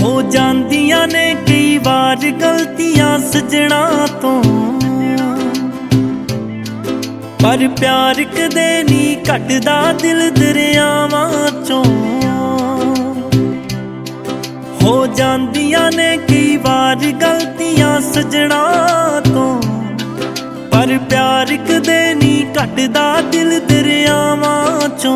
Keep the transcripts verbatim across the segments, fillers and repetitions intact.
हो जांदियां ने कई बार गलतियां सजना तो, पर प्यार कदे नी घटदा दिल दरियावां चों। हो जांदियां ने कई बार गलतियां सजना तो, पर प्यार कदे नी घटदा दिल दरियावां चों।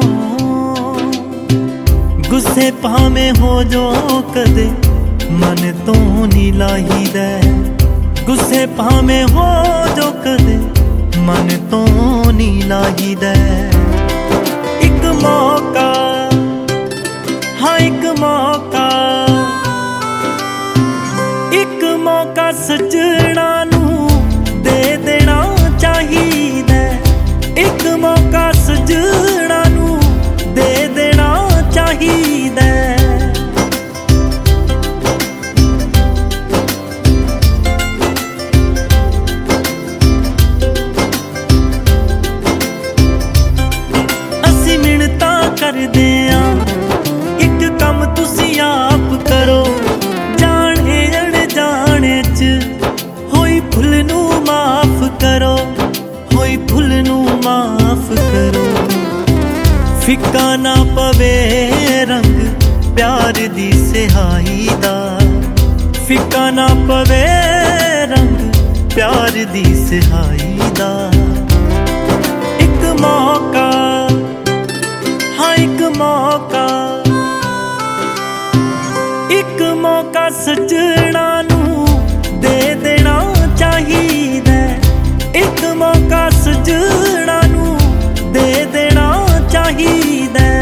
गुस्से भावें हो जो कदे मन तो नी लाहीदा, गुस्से भावें हो जो कदे मन तो नी लाहीदा। एक मौका, हाँ एक मौका, एक मौका सजना नू दे देना चाहिदा। एक मौका सजना नू दे देना चाहिदा। असी मिन्नतां करदे आं, एक कम तुसी आप करो। जाने अनजाने च होई भुल नू माफ करो, होई भुल नू माफ करो। फिक्का ना पवे रंग प्यार दी सिहाई दा, फिक्का ना पवे रंग प्यार दी सिहाई दा। एक मौका, हाँ एक मौका, एक मौका सजना नू दे देना चाहिदा। एक मौका सजना नू दे देना चाहिदा।